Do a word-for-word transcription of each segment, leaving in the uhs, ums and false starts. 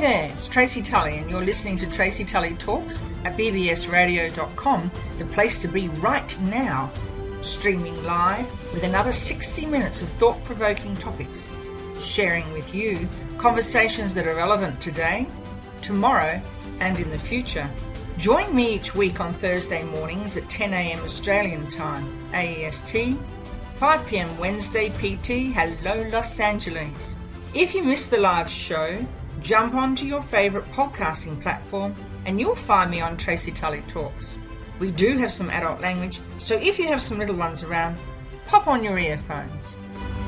there, it's Tracy Tully and you're listening to Tracy Tully Talks at b b s radio dot com, the place to be right now. Streaming live with another sixty minutes of thought-provoking topics, sharing with you conversations that are relevant today, tomorrow and in the future. Join me each week on Thursday mornings at ten a.m. Australian time, A E S T, five p.m. Wednesday P T. Hello, Los Angeles. If you missed the live show, jump onto your favourite podcasting platform and you'll find me on Tracy Tully Talks. We do have some adult language, so if you have some little ones around, pop on your earphones.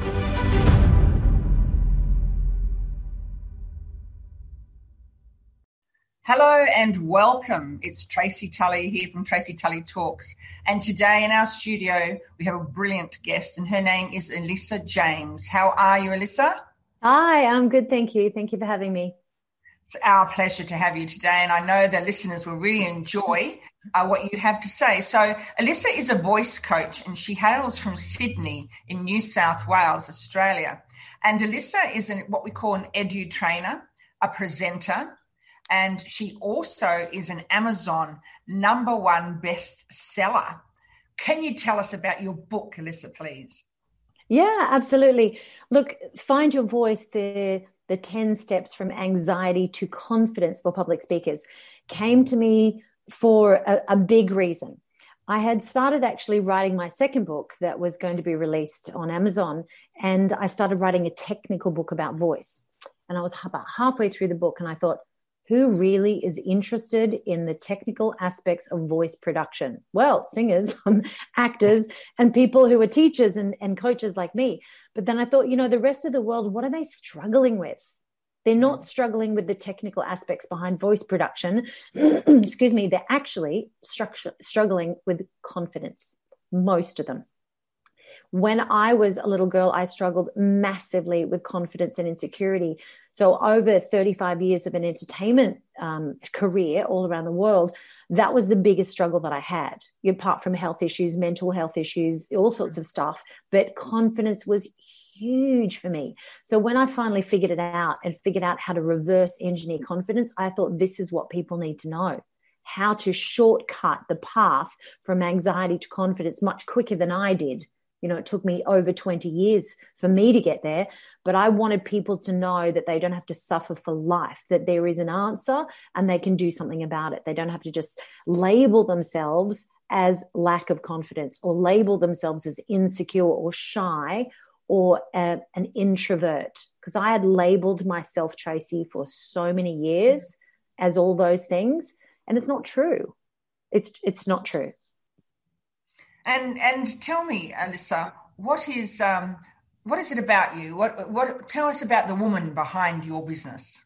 Hello and welcome. It's Tracy Tully here from Tracy Tully Talks. And today in our studio, we have a brilliant guest and her name is Alyssa James. How are you, Alyssa? Hi, I'm good. Thank you. Thank you for having me. It's our pleasure to have you today. And I know the listeners will really enjoy uh, what you have to say. So Alyssa is a voice coach and she hails from Sydney in New South Wales, Australia. And Alyssa is an, what we call an edu trainer, a presenter, and she also is an Amazon number one bestseller. Can you tell us about your book, Alyssa, please? Yeah, absolutely. Look, Find Your Voice, the, the ten steps from anxiety to confidence for public speakers, came to me for a, a big reason. I had started actually writing my second book that was going to be released on Amazon, and I started writing a technical book about voice. And I was about halfway through the book and I thought, who really is interested in the technical aspects of voice production? Well, singers, actors, and people who are teachers and, and coaches like me. But then I thought, you know, the rest of the world, what are they struggling with? They're not struggling with the technical aspects behind voice production. Excuse me. They're actually structure, struggling with confidence, most of them. When I was a little girl, I struggled massively with confidence and insecurity. So over thirty-five years of an entertainment um, career all around the world, that was the biggest struggle that I had, apart from health issues, mental health issues, all sorts of stuff. But confidence was huge for me. So when I finally figured it out and figured out how to reverse engineer confidence, I thought this is what people need to know. How to shortcut the path from anxiety to confidence much quicker than I did. You know, it took me over twenty years for me to get there, but I wanted people to know that they don't have to suffer for life, that there is an answer and they can do something about it. They don't have to just label themselves as lack of confidence or label themselves as insecure or shy or a, an introvert. Because I had labeled myself, Tracy, for so many years as all those things, and it's not true. It's it's not true. And and tell me, Alyssa, what is um, what is it about you? What what tell us about the woman behind your business?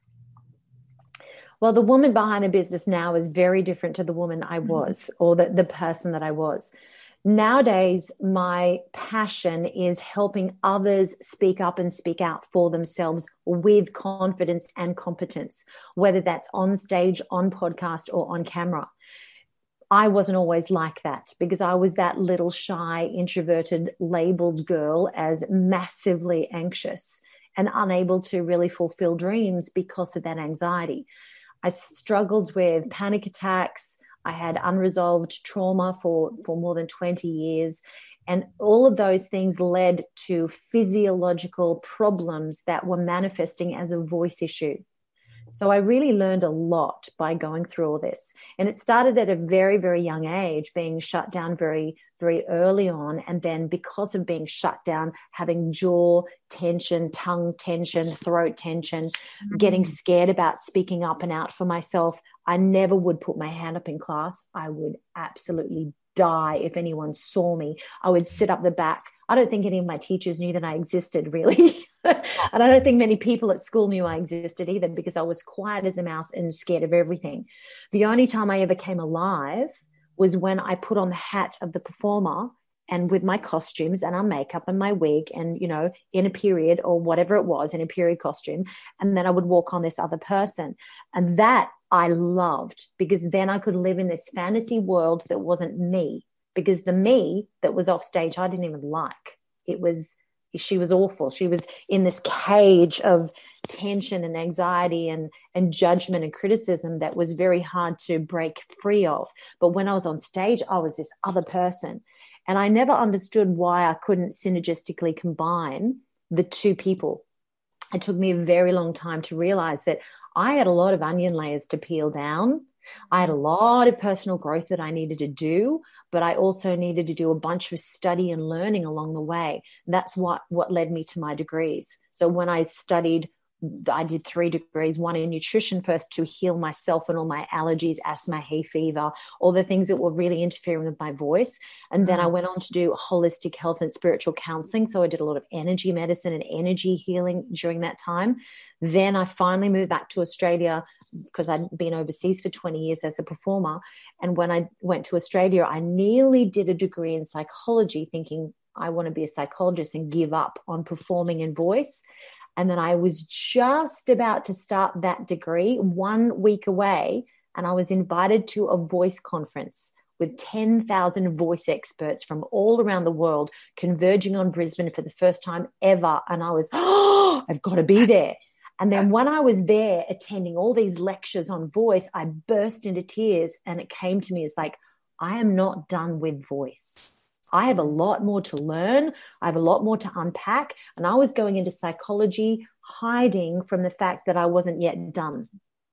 Well, the woman behind the business now is very different to the woman I was, or the, the person that I was. Nowadays, my passion is helping others speak up and speak out for themselves with confidence and competence, whether that's on stage, on podcast, or on camera. I wasn't always like that because I was that little shy, introverted, labeled girl as massively anxious and unable to really fulfill dreams because of that anxiety. I struggled with panic attacks. I had unresolved trauma for, for more than twenty years. And all of those things led to physiological problems that were manifesting as a voice issue. So I really learned a lot by going through all this. And it started at a very, very young age, being shut down very, very early on. And then because of being shut down, having jaw tension, tongue tension, throat tension, mm-hmm. getting scared about speaking up and out for myself. I never would put my hand up in class. I would absolutely die if anyone saw me. I would sit up the back. I don't think any of my teachers knew that I existed, really. And I don't think many people at school knew I existed either because I was quiet as a mouse and scared of everything. The only time I ever came alive was when I put on the hat of the performer and with my costumes and our makeup and my wig and, you know, in a period or whatever it was, in a period costume. And then I would walk on this other person. And that I loved because then I could live in this fantasy world that wasn't me, because the me that was off stage, I didn't even like. It was she was awful. She was in this cage of tension and anxiety and, and judgment and criticism that was very hard to break free of. But when I was on stage, I was this other person. And I never understood why I couldn't synergistically combine the two people. It took me a very long time to realize that I had a lot of onion layers to peel down. I had a lot of personal growth that I needed to do, but I also needed to do a bunch of study and learning along the way. That's what, what led me to my degrees. So when I studied, I did three degrees, one in nutrition first to heal myself and all my allergies, asthma, hay fever, all the things that were really interfering with my voice. And then I went on to do holistic health and spiritual counseling. So I did a lot of energy medicine and energy healing during that time. Then I finally moved back to Australia because I'd been overseas for twenty years as a performer. And when I went to Australia, I nearly did a degree in psychology, thinking I want to be a psychologist and give up on performing in voice. And then I was just about to start that degree one week away, and I was invited to a voice conference with ten thousand voice experts from all around the world converging on Brisbane for the first time ever. And I was, oh, I've got to be there. And then when I was there attending all these lectures on voice, I burst into tears, and it came to me as like, I am not done with voice. I have a lot more to learn. I have a lot more to unpack. And I was going into psychology, hiding from the fact that I wasn't yet done.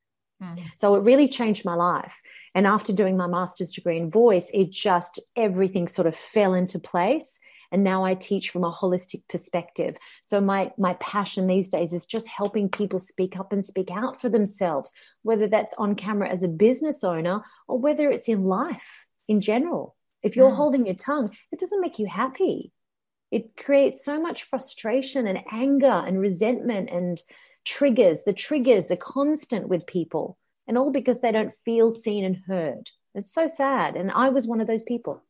Mm. So it really changed my life. And after doing my master's degree in voice, it just, everything sort of fell into place. And now I teach from a holistic perspective. So my, my passion these days is just helping people speak up and speak out for themselves, whether that's on camera as a business owner or whether it's in life in general. If you're mm. holding your tongue, it doesn't make you happy. It creates so much frustration and anger and resentment and triggers. The triggers are constant with people, and all because they don't feel seen and heard. It's so sad. And I was one of those people.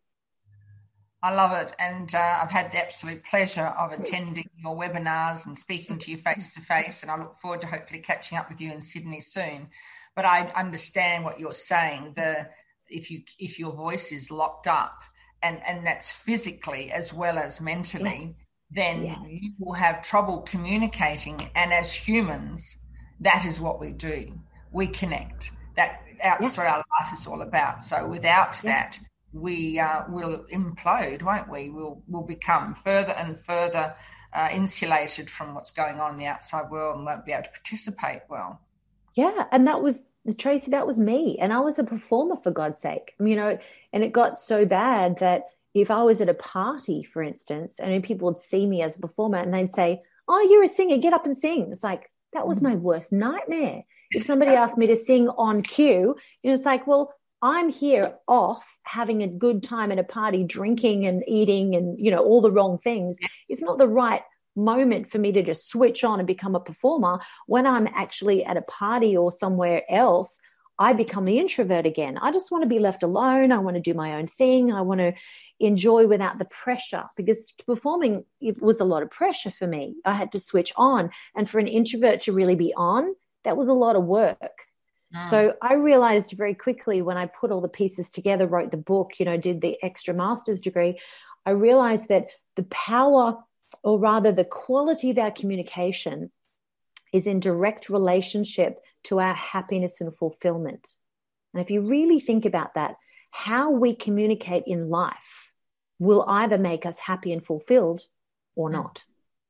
I love it. And uh, I've had the absolute pleasure of attending your webinars and speaking to you face to face. And I look forward to hopefully catching up with you in Sydney soon. But I understand what you're saying. The if you if your voice is locked up, and, and that's physically as well as mentally, yes. then yes. you will have trouble communicating. And as humans, that is what we do. We connect. That That's yeah. what our life is all about. So without yeah. that, we uh, will implode, won't we? We'll, we'll become further and further uh, insulated from what's going on in the outside world and won't be able to participate well. Yeah, and that was, Tracy, that was me. And I was a performer, for God's sake. You know, and it got so bad that if I was at a party, for instance, and people would see me as a performer and they'd say, oh, you're a singer, get up and sing. It's like, that was my worst nightmare. If somebody asked me to sing on cue, you know, it's like, well, I'm here off having a good time at a party, drinking and eating and, you know, all the wrong things. It's not the right moment for me to just switch on and become a performer. When I'm actually at a party or somewhere else, I become the introvert again. I just want to be left alone. I want to do my own thing. I want to enjoy without the pressure, because performing, it was a lot of pressure for me. I had to switch on. And for an introvert to really be on, that was a lot of work. Mm. So I realized very quickly when I put all the pieces together, wrote the book, you know, did the extra master's degree, I realized that the power, or rather the quality of our communication, is in direct relationship to our happiness and fulfillment. And if you really think about that, how we communicate in life will either make us happy and fulfilled or not.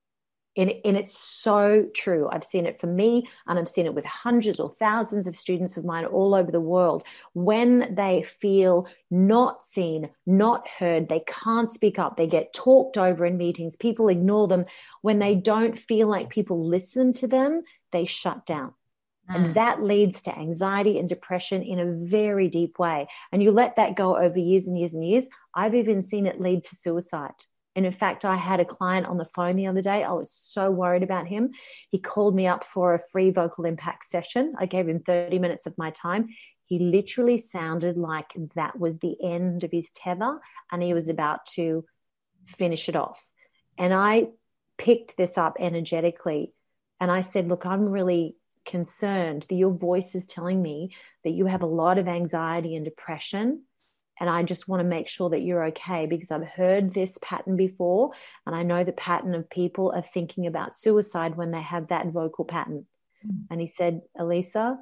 And, and it's so true. I've seen it for me, and I've seen it with hundreds or thousands of students of mine all over the world. When they feel not seen, not heard, they can't speak up, they get talked over in meetings, people ignore them. When they don't feel like people listen to them, they shut down. Mm. And that leads to anxiety and depression in a very deep way. And you let that go over years and years and years. I've even seen it lead to suicide. And in fact, I had a client on the phone the other day. I was so worried about him. He called me up for a free vocal impact session. I gave him thirty minutes of my time. He literally sounded like that was the end of his tether and he was about to finish it off. And I picked this up energetically and I said, look, I'm really concerned that your voice is telling me that you have a lot of anxiety and depression. And I just want to make sure that you're okay, because I've heard this pattern before. And I know the pattern of people are thinking about suicide when they have that vocal pattern. Mm. And he said, Elisa,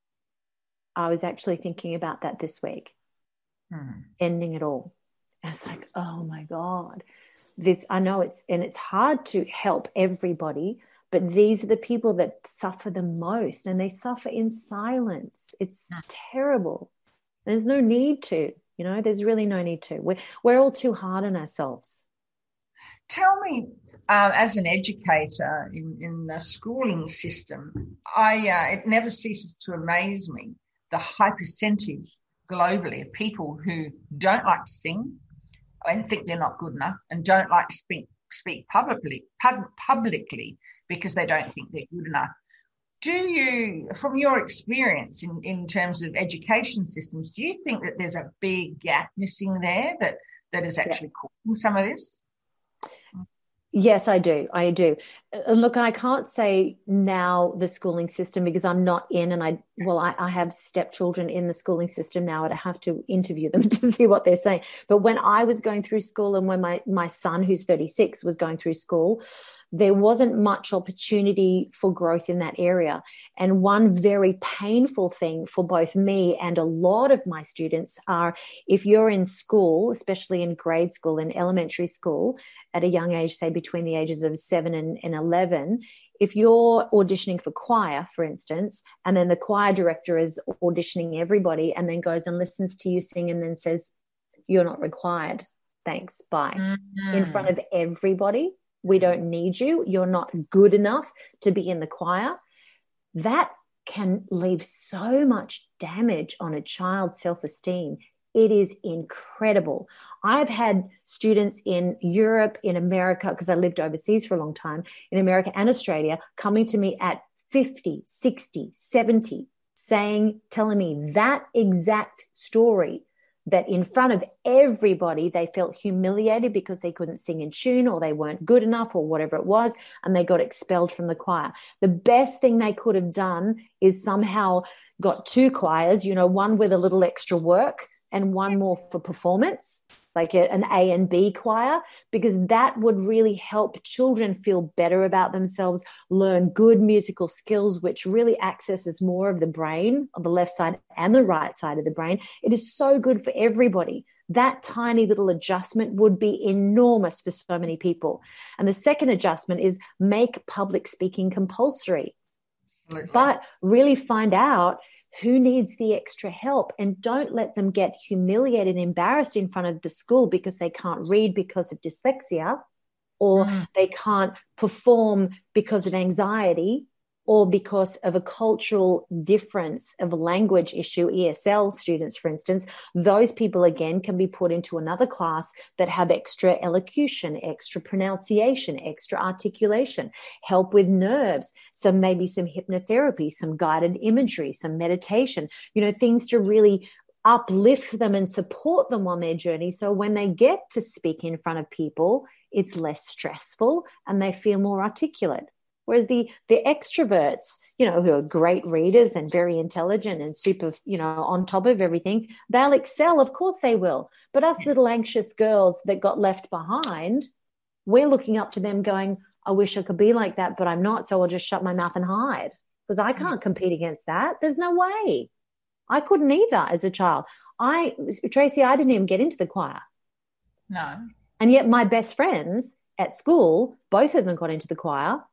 I was actually thinking about that this week, mm. ending it all. I was like, oh my God, this, I know it's, and it's hard to help everybody, but these are the people that suffer the most, and they suffer in silence. It's mm. terrible. There's no need to, you know, there's really no need to. We're, we're all too hard on ourselves. Tell me, uh, as an educator in, in the schooling system, I uh, it never ceases to amaze me the high percentage globally of people who don't like to sing and think they're not good enough, and don't like to speak speak publicly pub, publicly because they don't think they're good enough. Do you, from your experience in, in terms of education systems, do you think that there's a big gap missing there that, that is actually yeah. causing some of this? Yes, I do. I do. And look, I can't say now the schooling system because I'm not in, and I, well, I, I have stepchildren in the schooling system now, and I have to interview them to see what they're saying. But when I was going through school, and when my, my son, who's thirty-six, was going through school, there wasn't much opportunity for growth in that area. And one very painful thing for both me and a lot of my students are, if you're in school, especially in grade school and elementary school, at a young age, say between the ages of seven and, and eleven, if you're auditioning for choir, for instance, and then the choir director is auditioning everybody and then goes and listens to you sing and then says, you're not required, thanks, bye, mm-hmm. in front of everybody, we don't need you, you're not good enough to be in the choir, that can leave so much damage on a child's self-esteem. It is incredible. I've had students in Europe, in America, because I lived overseas for a long time, in America and Australia, coming to me at fifty, sixty, seventy, saying, telling me that exact story, that in front of everybody they felt humiliated because they couldn't sing in tune, or they weren't good enough, or whatever it was, and they got expelled from the choir. The best thing they could have done is somehow got two choirs, you know, one with a little extra work and one more for performance, like an A and B choir, because that would really help children feel better about themselves, learn good musical skills, which really accesses more of the brain, on the left side and the right side of the brain. It is so good for everybody. That tiny little adjustment would be enormous for so many people. And the second adjustment is make public speaking compulsory. Absolutely. But really find out who needs the extra help, and don't let them get humiliated and embarrassed in front of the school because they can't read because of dyslexia, or mm. they can't perform because of anxiety, or because of a cultural difference of a language issue, E S L students, for instance. Those people, again, can be put into another class that have extra elocution, extra pronunciation, extra articulation, help with nerves, some maybe some hypnotherapy, some guided imagery, some meditation, you know, things to really uplift them and support them on their journey. So when they get to speak in front of people, it's less stressful and they feel more articulate. Whereas the the extroverts, you know, who are great readers and very intelligent and super, you know, on top of everything, they'll excel. Of course they will. But us little anxious girls that got left behind, we're looking up to them going, I wish I could be like that, but I'm not. So I'll just shut my mouth and hide, because I can't compete against that. There's no way. I couldn't either as a child. I, Tracy, I didn't even get into the choir. No. And yet my best friends at school, both of them got into the choir.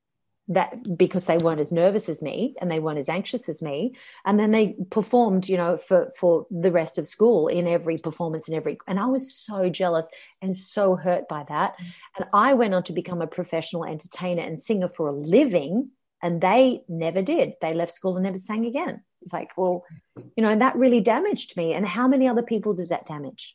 That because they weren't as nervous as me and they weren't as anxious as me. And then they performed, you know, for, for the rest of school in every performance and every, and I was so jealous and so hurt by that. And I went on to become a professional entertainer and singer for a living, and they never did. They left school and never sang again. It's like, well, you know, and that really damaged me. And how many other people does that damage?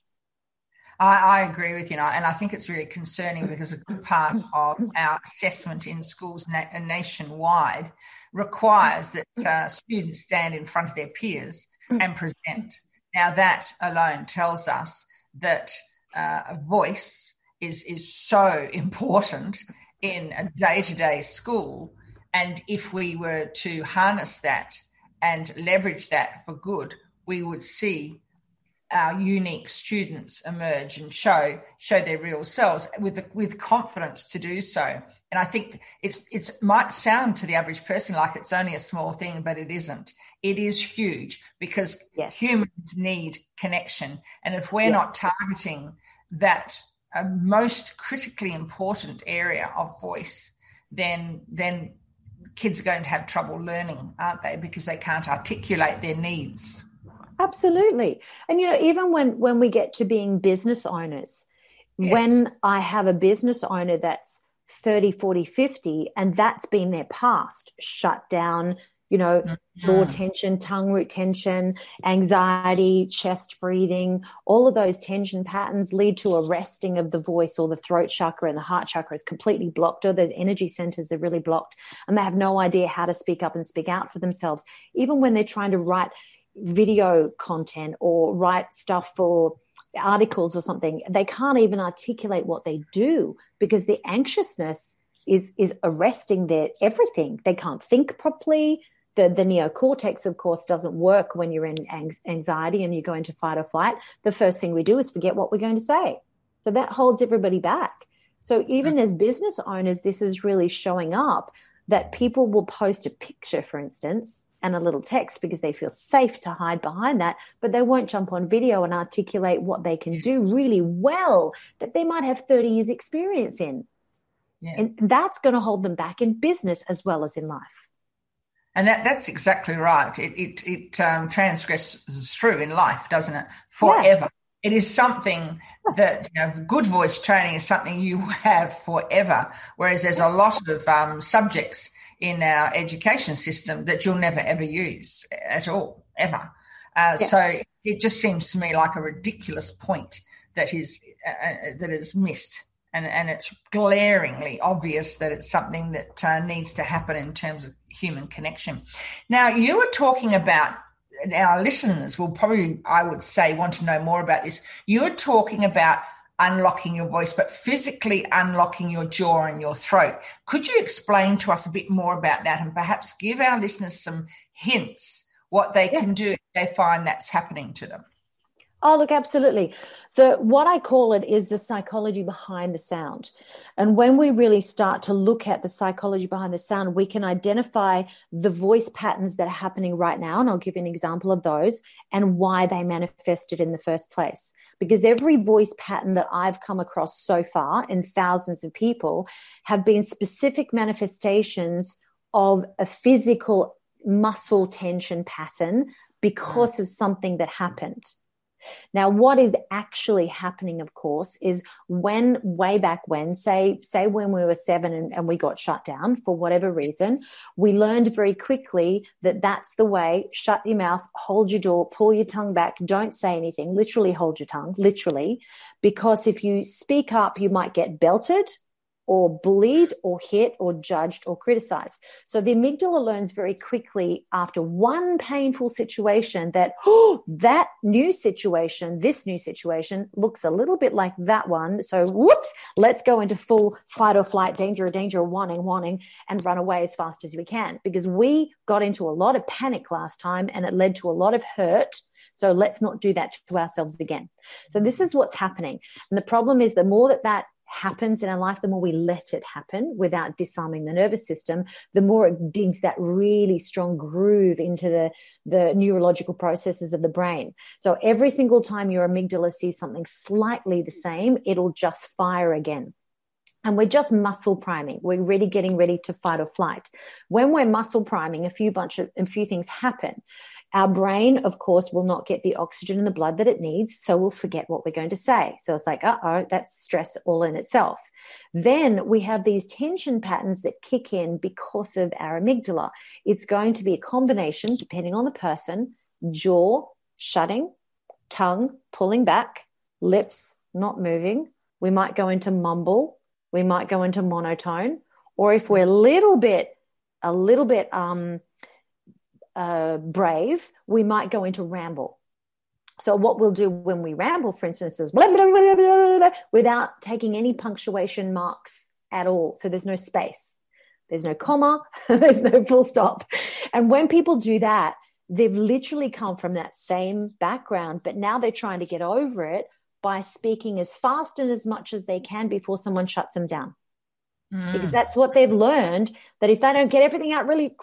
I, I agree with you, and I think it's really concerning because a good part of our assessment in schools na- nationwide requires that uh, students stand in front of their peers and present. Now, that alone tells us that uh, a voice is is so important in a day-to-day school, and if we were to harness that and leverage that for good, we would see our unique students emerge and show show their real selves with with confidence to do so. And I think it's it's might sound to the average person like it's only a small thing, but it isn't. It is huge because yes. humans need connection. And if we're yes. not targeting that uh, most critically important area of voice, then then kids are going to have trouble learning, aren't they? Because they can't articulate their needs. Absolutely. And, you know, even when, when we get to being business owners, yes. when I have a business owner that's thirty, forty, fifty, and that's been their past, shut down, you know, mm-hmm. jaw tension, tongue root tension, anxiety, chest breathing, all of those tension patterns lead to a resting of the voice, or the throat chakra and the heart chakra is completely blocked, or those energy centers are really blocked, and they have no idea how to speak up and speak out for themselves. Even when they're trying to write video content or write stuff for articles or something, they can't even articulate what they do because the anxiousness is is arresting their everything. They can't think properly. The, the neocortex, of course, doesn't work when you're in anxiety and you go into fight or flight. The first thing we do is forget what we're going to say. So that holds everybody back. So even as business owners, this is really showing up that people will post a picture, for instance, and a little text because they feel safe to hide behind that, but they won't jump on video and articulate what they can do really well that they might have thirty years experience in. Yeah. And that's going to hold them back in business as well as in life. And that, that's exactly right. It it, it um, transgresses through in life, doesn't it? Forever. Yeah. It is something that, you know, good voice training is something you have forever, whereas there's a lot of um, subjects in our education system that you'll never, ever use at all, ever. Uh, yeah. So it just seems to me like a ridiculous point that is uh, that is missed. And, and it's glaringly obvious that it's something that uh, needs to happen in terms of human connection. Now, you were talking about, our listeners will probably, I would say, want to know more about this. You were talking about unlocking your voice, but physically unlocking your jaw and your throat. Could you explain to us a bit more about that and perhaps give our listeners some hints what they yeah. can do if they find that's happening to them? Oh, look, absolutely. The what I call it is the psychology behind the sound. And when we really start to look at the psychology behind the sound, we can identify the voice patterns that are happening right now. And I'll give you an example of those and why they manifested in the first place. Because every voice pattern that I've come across so far, and thousands of people, have been specific manifestations of a physical muscle tension pattern because of something that happened. Now, what is actually happening, of course, is when way back when, say, say when we were seven and, and we got shut down for whatever reason, we learned very quickly that that's the way. Shut your mouth, hold your jaw, pull your tongue back, don't say anything, literally hold your tongue, literally, because if you speak up, you might get belted or bullied or hit or judged or criticized. So the amygdala learns very quickly after one painful situation that, oh, that new situation, this new situation looks a little bit like that one. So whoops, let's go into full fight or flight, danger, danger, warning, warning, and run away as fast as we can, because we got into a lot of panic last time and it led to a lot of hurt. So let's not do that to ourselves again. So this is what's happening. And the problem is the more that that happens in our life, the more we let it happen without disarming the nervous system, the more it digs that really strong groove into the, the neurological processes of the brain. So every single time your amygdala sees something slightly the same, it'll just fire again. And we're just muscle priming. We're really getting ready to fight or flight. When we're muscle priming, a few bunch of a few things happen. Our brain, of course, will not get the oxygen in the blood that it needs, so we'll forget what we're going to say. So it's like, uh-oh, that's stress all in itself. Then we have these tension patterns that kick in because of our amygdala. It's going to be a combination, depending on the person, jaw shutting, tongue pulling back, lips not moving. We might go into mumble. We might go into monotone. Or if we're a little bit, a little bit, um, Uh, brave, we might go into ramble. So what we'll do when we ramble, for instance, is blah, blah, blah, blah, blah, without taking any punctuation marks at all. So there's no space, there's no comma, there's no full stop. And when people do that, they've literally come from that same background, but now they're trying to get over it by speaking as fast and as much as they can before someone shuts them down. Mm. Because that's what they've learned, that if they don't get everything out really,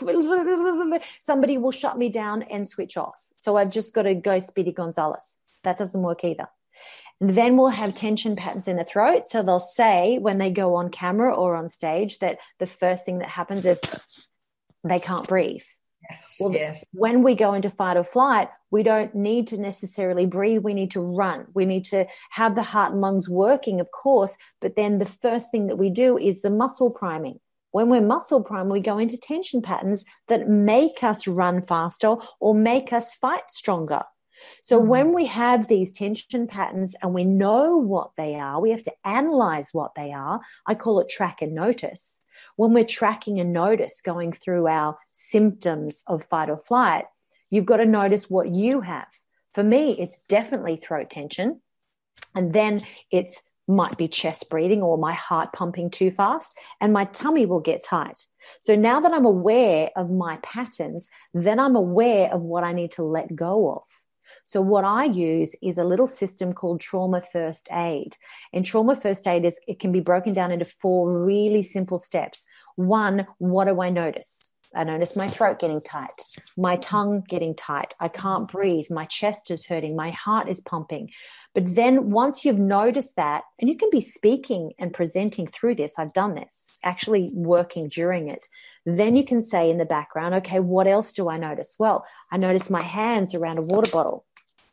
somebody will shut me down and switch off. So I've just got to go Speedy Gonzalez. That doesn't work either. And then we'll have tension patterns in the throat. So they'll say when they go on camera or on stage that the first thing that happens is they can't breathe. Yes, well, yes. When we go into fight or flight, we don't need to necessarily breathe. We need to run. We need to have the heart and lungs working, of course. But then the first thing that we do is the muscle priming. When we're muscle primed, we go into tension patterns that make us run faster or make us fight stronger. So mm-hmm. when we have these tension patterns and we know what they are, we have to analyze what they are. I call it track and notice. When we're tracking and notice going through our symptoms of fight or flight, you've got to notice what you have. For me, it's definitely throat tension. And then it's might be chest breathing or my heart pumping too fast, and my tummy will get tight. So now that I'm aware of my patterns, then I'm aware of what I need to let go of. So what I use is a little system called Trauma First Aid. And Trauma First Aid is, it can be broken down into four really simple steps. One, what do I notice? I notice my throat getting tight, my tongue getting tight. I can't breathe. My chest is hurting. My heart is pumping. But then once you've noticed that, and you can be speaking and presenting through this, I've done this, actually working during it, then you can say in the background, okay, what else do I notice? Well, I notice my hands around a water bottle.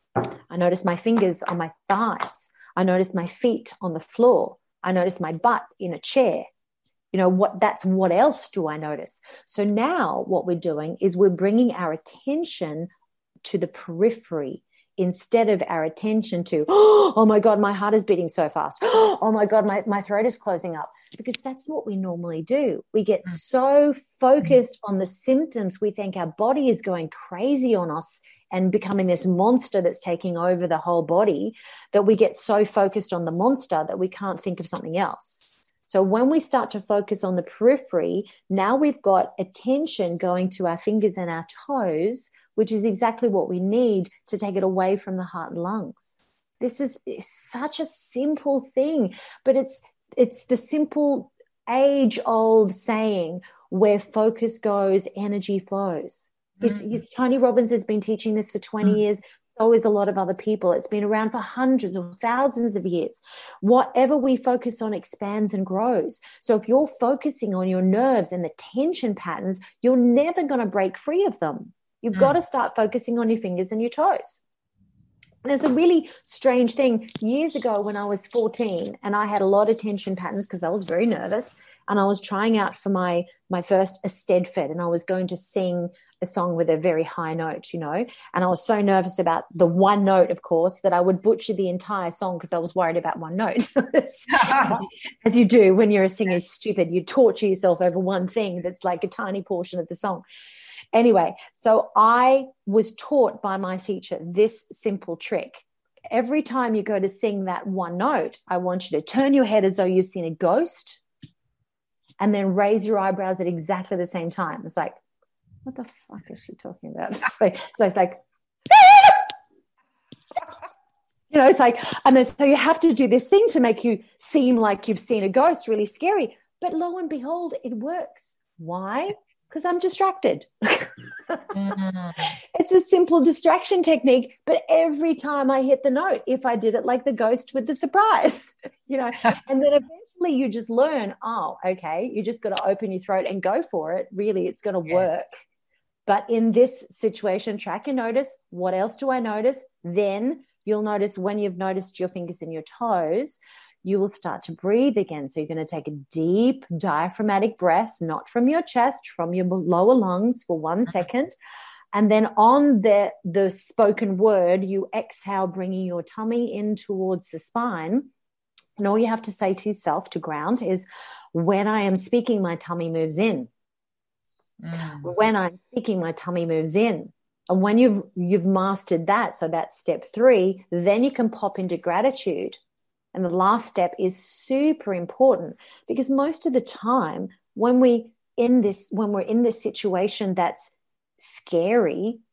I notice my fingers on my thighs. I notice my feet on the floor. I notice my butt in a chair. You know, what? That's what else do I notice? So now what we're doing is we're bringing our attention to the periphery instead of our attention to, oh my God, my heart is beating so fast. Oh my God, my, my throat is closing up. Because that's what we normally do. We get so focused on the symptoms, we think our body is going crazy on us and becoming this monster that's taking over the whole body, that we get so focused on the monster that we can't think of something else. So when we start to focus on the periphery, now we've got attention going to our fingers and our toes, which is exactly what we need to take it away from the heart and lungs. This is such a simple thing, but it's it's the simple age-old saying, where focus goes, energy flows. It's, mm. it's Tony Robbins has been teaching this for twenty mm. years. So is a lot of other people. It's been around for hundreds or thousands of years. Whatever we focus on expands and grows. So if you're focusing on your nerves and the tension patterns, you're never going to break free of them. You've mm. got to start focusing on your fingers and your toes. And it's a really strange thing. Years ago when I was fourteen and I had a lot of tension patterns because I was very nervous, and I was trying out for my, my first Eisteddfod, and I was going to sing a song with a very high note, you know, and I was so nervous about the one note, of course, that I would butcher the entire song because I was worried about one note. As you do when you're a singer, stupid, you torture yourself over one thing that's like a tiny portion of the song. Anyway, so I was taught by my teacher this simple trick. Every time you go to sing that one note, I want you to turn your head as though you've seen a ghost and then raise your eyebrows at exactly the same time. It's like, what the fuck is she talking about? So, so it's like, you know, it's like, and then, so you have to do this thing to make you seem like you've seen a ghost, really scary. But lo and behold, it works. Why? Because I'm distracted. mm. It's a simple distraction technique, but every time I hit the note, if I did it like the ghost with the surprise, you know, and then eventually you just learn, oh, okay, you just got to open your throat and go for it. Really, it's going to yeah. work. But in this situation, track and notice, what else do I notice? Then you'll notice when you've noticed your fingers and your toes, you will start to breathe again. So you're going to take a deep diaphragmatic breath, not from your chest, from your lower lungs for one second. And then on the, the spoken word, you exhale, bringing your tummy in towards the spine. And all you have to say to yourself to ground is, when I am speaking, my tummy moves in. Mm. When I'm speaking, my tummy moves in. And when you've you've mastered that, so that's step three, then you can pop into gratitude. And the last step is super important, because most of the time when we in this when we're in this situation that's scary,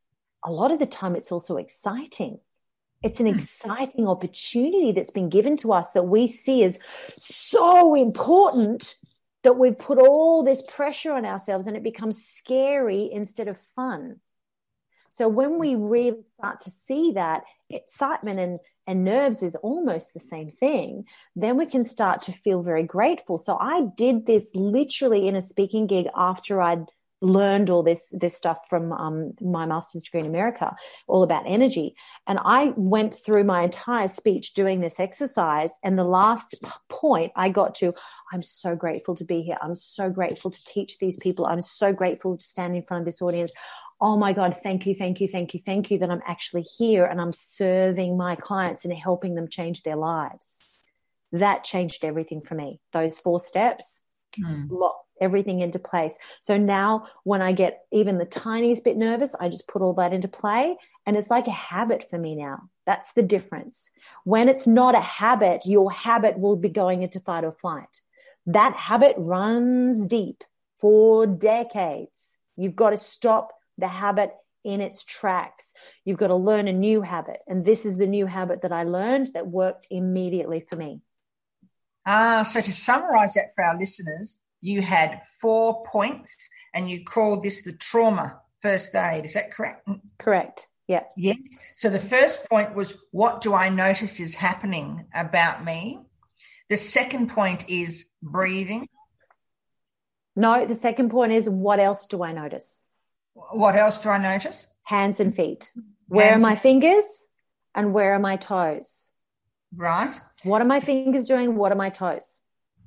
a lot of the time it's also exciting. It's an exciting opportunity that's been given to us that we see as so important that we've put all this pressure on ourselves and it becomes scary instead of fun. So when we really start to see that excitement and, and nerves is almost the same thing, then we can start to feel very grateful. So I did this literally in a speaking gig after I'd learned all this this stuff from um, my master's degree in America, all about energy. And I went through my entire speech doing this exercise. And the last point I got to, I'm so grateful to be here. I'm so grateful to teach these people. I'm so grateful to stand in front of this audience. Oh my God, thank you, thank you, thank you, thank you that I'm actually here and I'm serving my clients and helping them change their lives. That changed everything for me. Those four steps, mm. locked everything into place. So now when I get even the tiniest bit nervous, I just put all that into play and it's like a habit for me now. That's the difference. When it's not a habit, your habit will be going into fight or flight. That habit runs deep for decades. You've got to stop the habit in its tracks. You've got to learn a new habit. And this is the new habit that I learned that worked immediately for me. Ah, so to summarize that for our listeners, you had four points and you called this the trauma first aid. Is that correct? Correct. Yeah. Yes. So the first point was, what do I notice is happening about me? The second point is breathing. No, the second point is, what else do I notice? What else do I notice? Hands and feet. Where Hands are my fingers and where are my toes? Right. What are my fingers doing? What are my toes?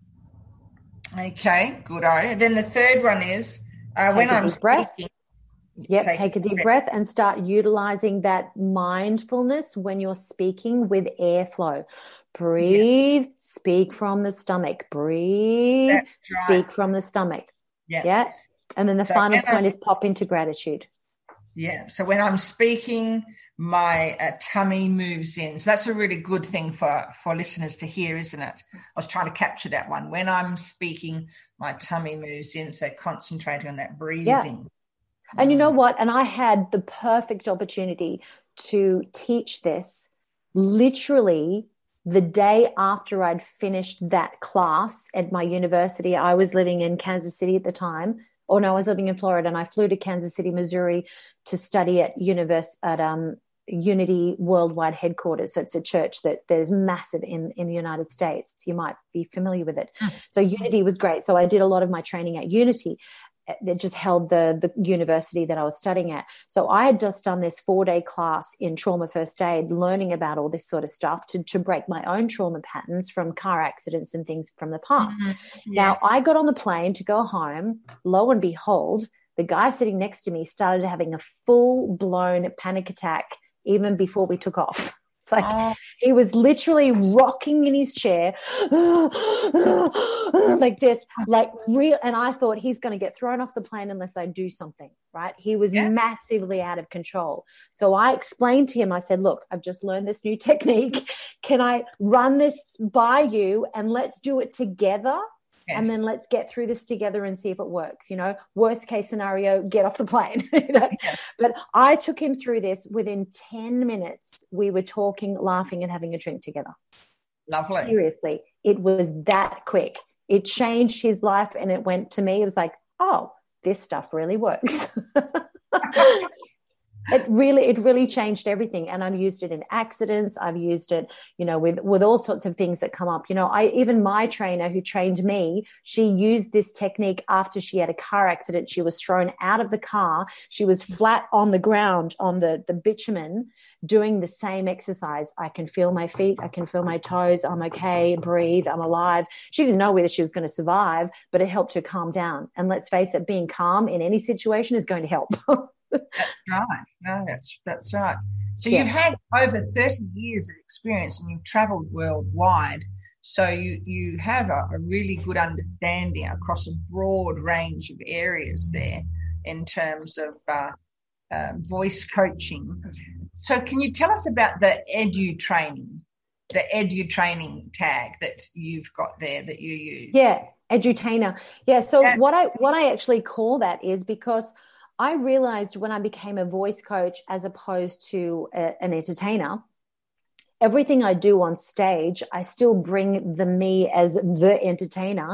Okay, good. And then the third one is uh, when I'm breath. speaking. Yep, take, take a deep breath. breath and start utilizing that mindfulness when you're speaking with airflow. Breathe, yeah. Speak from the stomach. Breathe, right. Speak from the stomach. Yeah. Yeah. And then the so final point I'm, is pop into gratitude. Yeah. So when I'm speaking, my uh, tummy moves in. So that's a really good thing for, for listeners to hear, isn't it? I was trying to capture that one. When I'm speaking, my tummy moves in. So concentrating on that breathing. Yeah. And you know what? And I had the perfect opportunity to teach this literally the day after I'd finished that class at my university. I was living in Kansas City at the time. Or no, I was living in Florida, and I flew to Kansas City, Missouri to study at univers- at um, Unity Worldwide Headquarters. So it's a church that there's massive in, in the United States. You might be familiar with it. Mm. So Unity was great. So I did a lot of my training at Unity. It just held the, the university that I was studying at. So I had just done this four-day class in trauma first aid, learning about all this sort of stuff to, to break my own trauma patterns from car accidents and things from the past. Mm-hmm. Yes. Now, I got on the plane to go home. Lo and behold, the guy sitting next to me started having a full-blown panic attack even before we took off. It's like oh. He was literally rocking in his chair like this, like real. And I thought, he's going to get thrown off the plane unless I do something, right? He was yeah. massively out of control. So I explained to him, I said, look, I've just learned this new technique. Can I run this by you and let's do it together? Yes. And then let's get through this together and see if it works. You know, worst case scenario, get off the plane. you know? Yeah. But I took him through this. Within ten minutes, we were talking, laughing, and having a drink together. Lovely. Seriously, it was that quick. It changed his life, and it went to me. It was like, oh, this stuff really works. It really, it really changed everything. And I've used it in accidents. I've used it, you know, with, with all sorts of things that come up. You know, I, even my trainer who trained me, she used this technique after she had a car accident. She was thrown out of the car. She was flat on the ground on the, the bitumen doing the same exercise. I can feel my feet. I can feel my toes. I'm okay. Breathe. I'm alive. She didn't know whether she was going to survive, but it helped her calm down. And let's face it, being calm in any situation is going to help. That's right. No, that's that's right. So yeah. You've had over thirty years of experience and you've travelled worldwide. So you, you have a, a really good understanding across a broad range of areas there in terms of uh, uh, voice coaching. So can you tell us about the edu training, the edu training tag that you've got there that you use? Yeah, edutainer. Yeah. So yeah. what I what I actually call that is because I realized when I became a voice coach as opposed to a, an entertainer, everything I do on stage, I still bring the me as the entertainer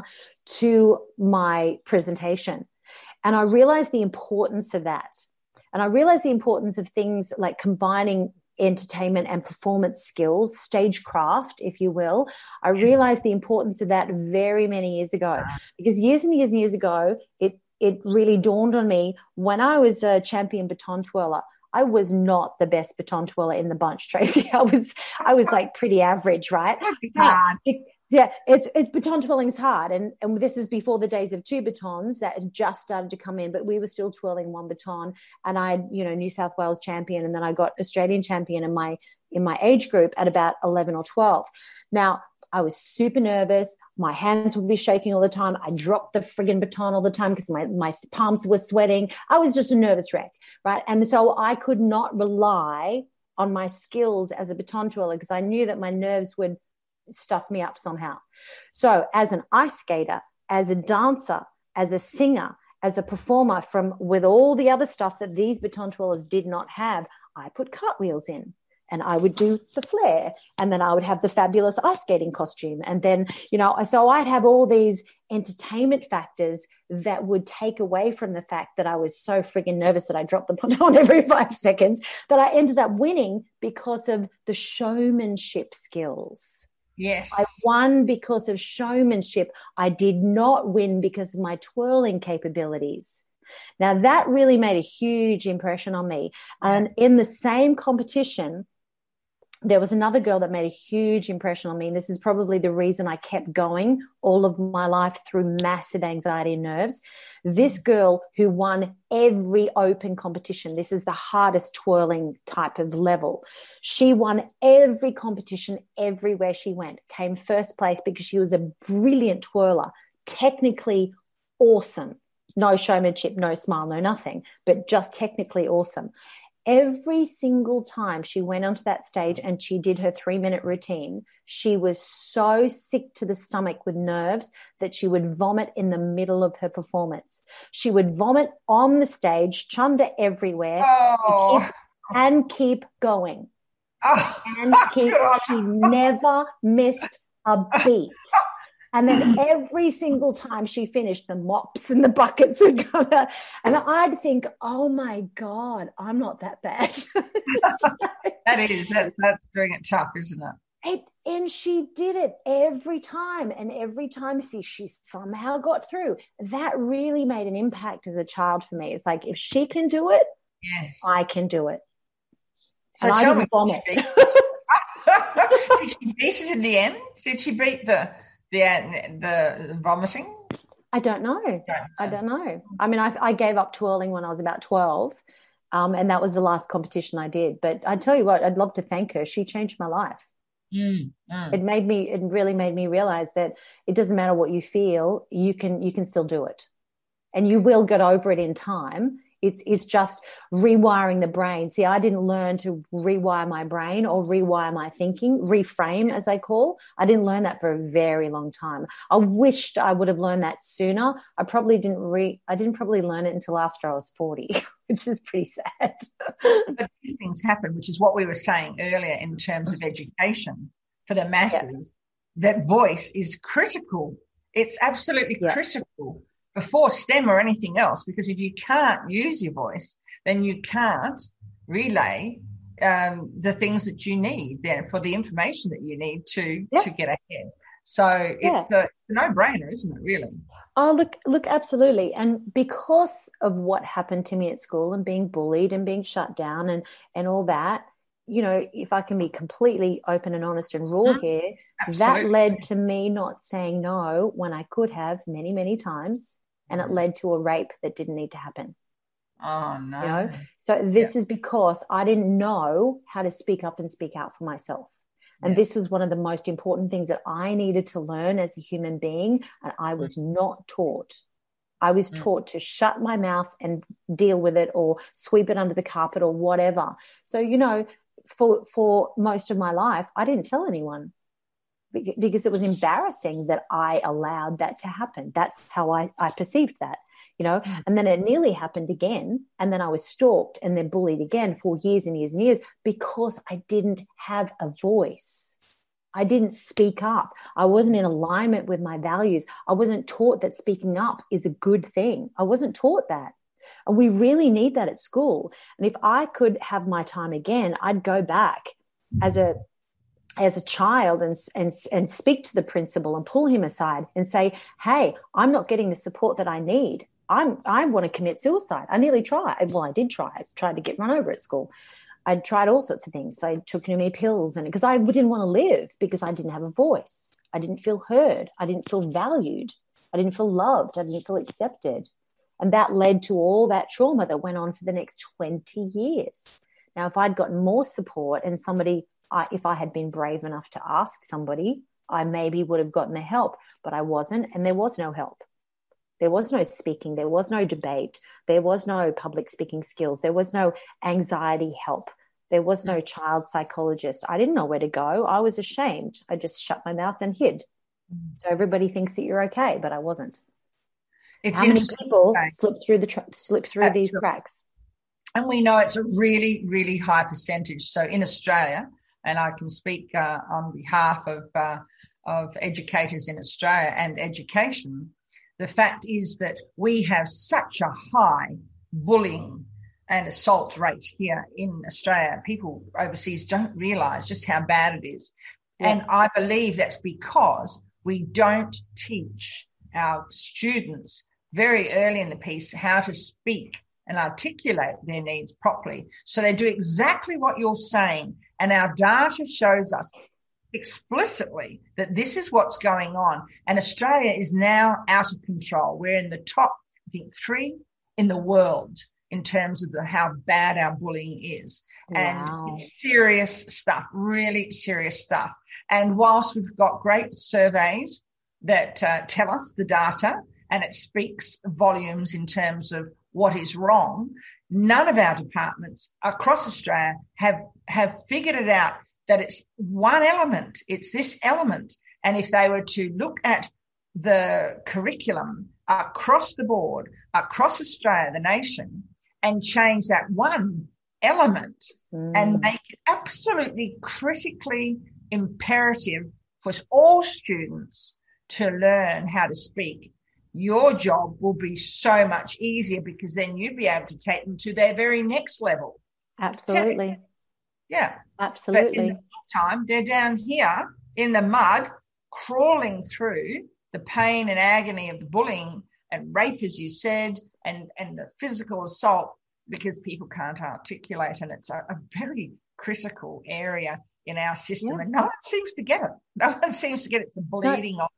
to my presentation. And I realized the importance of that. And I realized the importance of things like combining entertainment and performance skills, stagecraft, if you will. I realized the importance of that very many years ago, because years and years and years ago, it it really dawned on me when I was a champion baton twirler. I was not the best baton twirler in the bunch, Tracy. I was, I was like pretty average, right? It, yeah, it's it's baton twirling is hard, and and this is before the days of two batons that had just started to come in, but we were still twirling one baton. And I, you know, New South Wales champion, and then I got Australian champion in my in my age group at about eleven or twelve. Now, I was super nervous. My hands would be shaking all the time. I dropped the friggin' baton all the time because my, my palms were sweating. I was just a nervous wreck, right? And so I could not rely on my skills as a baton twirler because I knew that my nerves would stuff me up somehow. So as an ice skater, as a dancer, as a singer, as a performer, from with all the other stuff that these baton twirlers did not have, I put cartwheels in. And I would do the flare, and then I would have the fabulous ice skating costume. And then, you know, so I'd have all these entertainment factors that would take away from the fact that I was so friggin' nervous that I dropped the baton every five seconds that I ended up winning because of the showmanship skills. Yes. I won because of showmanship. I did not win because of my twirling capabilities. Now, that really made a huge impression on me. And in the same competition, there was another girl that made a huge impression on me. And this is probably the reason I kept going all of my life through massive anxiety and nerves. This girl who won every open competition, this is the hardest twirling type of level. She won every competition everywhere she went, came first place because she was a brilliant twirler, technically awesome. No showmanship, no smile, no nothing, but just technically awesome. Every single time she went onto that stage and she did her three-minute routine, she was so sick to the stomach with nerves that she would vomit in the middle of her performance. She would vomit on the stage, chunder everywhere, oh. and, keep, and keep going. Oh. And keep, she never missed a beat. And then every single time she finished, the mops and the buckets would come out. And I'd think, oh, my God, I'm not that bad. That is. That, that's doing it tough, isn't it? it? And she did it every time. And every time see, she somehow got through. That really made an impact as a child for me. It's like, if she can do it, yes, I can do it. So and tell I me, vomit. did she beat it in the end? Did she beat the... The, the vomiting? I don't know. Don't know. I don't know. I mean, I, I gave up twirling when I was about twelve, um, and that was the last competition I did. But I tell you what, I'd love to thank her. She changed my life. Mm, mm. It made me. It really made me realize that it doesn't matter what you feel. You can. You can still do it, and you will get over it in time. It's it's just rewiring the brain. See, I didn't learn to rewire my brain or rewire my thinking, reframe as I call. I didn't learn that for a very long time. I wished I would have learned that sooner. I probably didn't re I didn't probably learn it until after I was forty, which is pretty sad. But these things happen, which is what we were saying earlier in terms of education for the masses. Yeah. That voice is critical. It's absolutely yeah. critical. Before STEM or anything else, because if you can't use your voice, then you can't relay um, the things that you need there for the information that you need to yeah. to get ahead. So yeah. it's a no-brainer, isn't it, really? Oh, look, look, absolutely. And because of what happened to me at school and being bullied and being shut down and, and all that, you know, if I can be completely open and honest and raw here, absolutely. That led to me not saying no when I could have many, many times. And it led to a rape that didn't need to happen. Oh, no. You know? So this yeah. is because I didn't know how to speak up and speak out for myself. And yeah. this is one of the most important things that I needed to learn as a human being, and I was mm. not taught. I was mm. taught to shut my mouth and deal with it or sweep it under the carpet or whatever. So, you know, for for most of my life, I didn't tell anyone. Because it was embarrassing that I allowed that to happen. That's how I, I perceived that. you know, and then it nearly happened again. And then I was stalked and then bullied again for years and years and years because I didn't have a voice. I didn't speak up. I wasn't in alignment with my values. I wasn't taught that speaking up is a good thing. I wasn't taught that. And we really need that at school. And if I could have my time again, I'd go back as a as a child and, and, and speak to the principal and pull him aside and say, hey, I'm not getting the support that I need. I'm, I want to commit suicide. I nearly tried. Well, I did try. I tried to get run over at school. I tried all sorts of things. I took too many pills and because I didn't want to live because I didn't have a voice. I didn't feel heard. I didn't feel valued. I didn't feel loved. I didn't feel accepted. And that led to all that trauma that went on for the next twenty years. Now, if I'd gotten more support and somebody, I, if I had been brave enough to ask somebody, I maybe would have gotten the help, but I wasn't. And there was no help. There was no speaking. There was no debate. There was no public speaking skills. There was no anxiety help. There was no child psychologist. I didn't know where to go. I was ashamed. I just shut my mouth and hid. So everybody thinks that you're okay, but I wasn't. It's How many people slip through the tra- slip through Absolutely. these cracks? And we know it's a really, really high percentage. So in Australia, and I can speak uh, on behalf of uh, of educators in Australia and education, the fact is that we have such a high bullying and assault rate here in Australia. People overseas don't realise just how bad it is. Yeah. And I believe that's because we don't teach our students very early in the piece how to speak and articulate their needs properly. So they do exactly what you're saying. And our data shows us explicitly that this is what's going on. And Australia is now out of control. We're in the top, I think, three in the world in terms of the, how bad our bullying is. Wow. And it's serious stuff, really serious stuff. And whilst we've got great surveys that uh, tell us the data, and it speaks volumes in terms of what is wrong, none of our departments across Australia have, have figured it out that it's one element, it's this element. And if they were to look at the curriculum across the board, across Australia, the nation, and change that one element mm. and make it absolutely critically imperative for all students to learn how to speak, your job will be so much easier because then you'll be able to take them to their very next level. Absolutely. Yeah. Absolutely. But in the meantime, they're down here in the mud, crawling through the pain and agony of the bullying and rape, as you said, and, and the physical assault because people can't articulate. And it's a, a very critical area in our system. Yeah. And no one seems to get it. No one seems to get it. It's a bleeding no.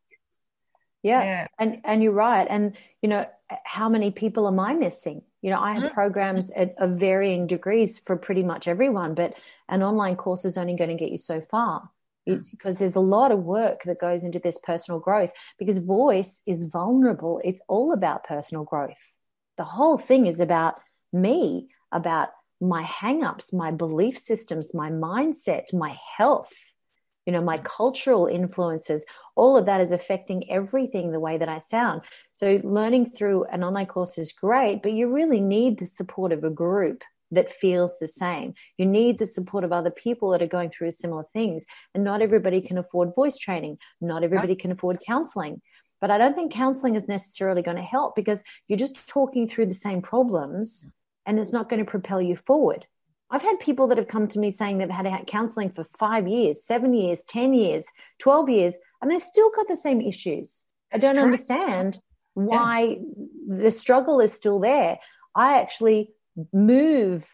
Yeah. yeah. And and you're right. And, you know, how many people am I missing? You know, I have mm-hmm. programs at, of varying degrees for pretty much everyone, but an online course is only going to get you so far. It's because there's a lot of work that goes into this personal growth because voice is vulnerable. It's all about personal growth. The whole thing is about me, about my hang-ups, my belief systems, my mindset, my health. You know, my cultural influences, all of that is affecting everything the way that I sound. So learning through an online course is great, but you really need the support of a group that feels the same. You need the support of other people that are going through similar things. And not everybody can afford voice training. Not everybody can afford counseling. But I don't think counseling is necessarily going to help because you're just talking through the same problems and it's not going to propel you forward. I've had people that have come to me saying they've had counseling for five years, seven years, ten years, twelve years, and they've still got the same issues. That's I don't correct. understand why yeah. the struggle is still there. I actually move,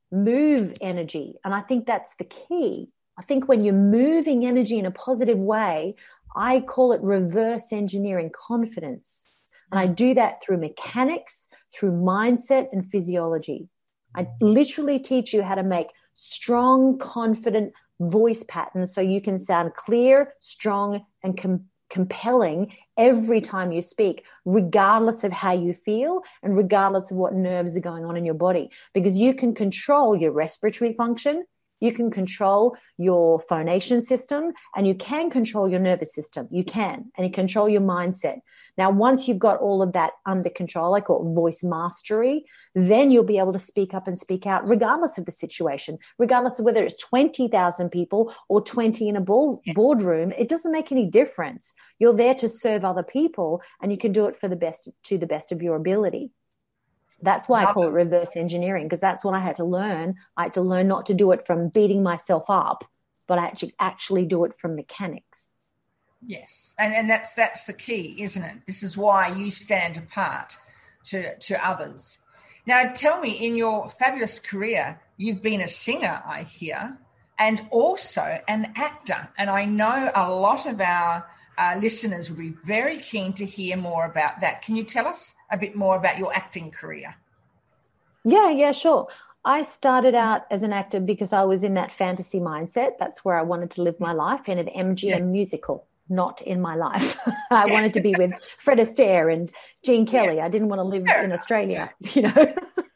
move energy. And I think that's the key. I think when you're moving energy in a positive way, I call it reverse engineering confidence. And I do that through mechanics, through mindset and physiology. I literally teach you how to make strong, confident voice patterns so you can sound clear, strong, and com- compelling every time you speak, regardless of how you feel and regardless of what nerves are going on in your body, because you can control your respiratory function, You can control your phonation system and you can control your nervous system. You can, and you control your mindset. Now, once you've got all of that under control, I call it voice mastery, then you'll be able to speak up and speak out regardless of the situation, regardless of whether it's twenty thousand people or twenty in a boardroom. It doesn't make any difference. You're there to serve other people, and you can do it for the best, to the best of your ability. That's why I call it reverse engineering, because that's what I had to learn. I had to learn not to do it from beating myself up, but I actually actually do it from mechanics. Yes, and and that's that's the key, isn't it? This is why you stand apart to to others. Now, tell me, in your fabulous career, you've been a singer, I hear, and also an actor. And I know a lot of our uh, listeners would be very keen to hear more about that. Can you tell us a bit more about your acting career? Yeah, yeah, sure. I started out as an actor because I was in that fantasy mindset. That's where I wanted to live my life, in an M G M yeah. musical. Not in my life. I wanted to be with Fred Astaire and Gene Kelly. Yeah. I didn't want to live in Australia, you know.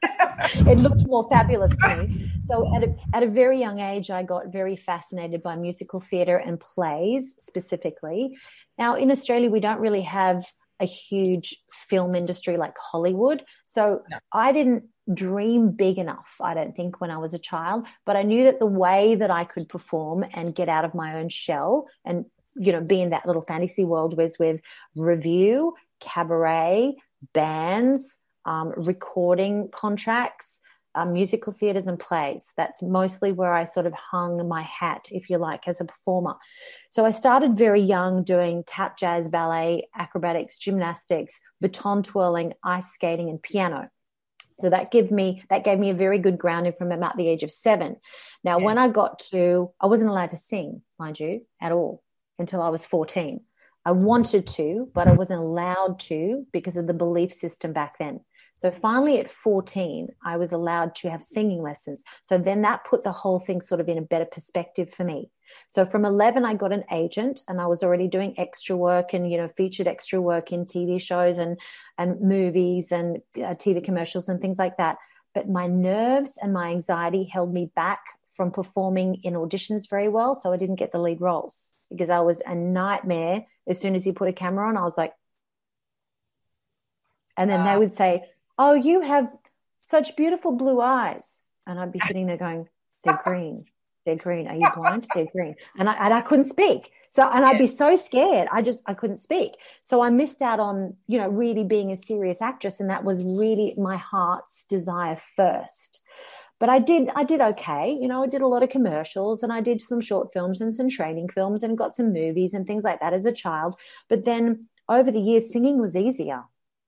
It looked more fabulous to me. So at a, at a very young age, I got very fascinated by musical theatre and plays specifically. Now, in Australia, we don't really have a huge film industry like Hollywood. So no. I didn't dream big enough, I don't think, when I was a child. But I knew that the way that I could perform and get out of my own shell and you know, be in that little fantasy world was with review, cabaret, bands, um, recording contracts, uh, musical theatres and plays. That's mostly where I sort of hung my hat, if you like, as a performer. So I started very young doing tap, jazz, ballet, acrobatics, gymnastics, baton twirling, ice skating and piano. So that gave me that gave me a very good grounding from about the age of seven. Now, yeah. when I got to, I wasn't allowed to sing, mind you, at all, until I was fourteen. I wanted to, but I wasn't allowed to because of the belief system back then. So finally at fourteen, I was allowed to have singing lessons. So then that put the whole thing sort of in a better perspective for me. So from eleven, I got an agent and I was already doing extra work and, you know, featured extra work in T V shows and, and movies and uh, T V commercials and things like that. But my nerves and my anxiety held me back from performing in auditions very well. So I didn't get the lead roles because I was a nightmare. As soon as he put a camera on, I was like, and then uh, they would say, oh, you have such beautiful blue eyes. And I'd be sitting there going, they're green. They're green. Are you blind? They're green. And I, and I couldn't speak. So, and I'd be so scared. I just, I couldn't speak. So I missed out on, you know, really being a serious actress. And that was really my heart's desire first. But I did, I did okay. You know, I did a lot of commercials and I did some short films and some training films and got some movies and things like that as a child. But then over the years, singing was easier.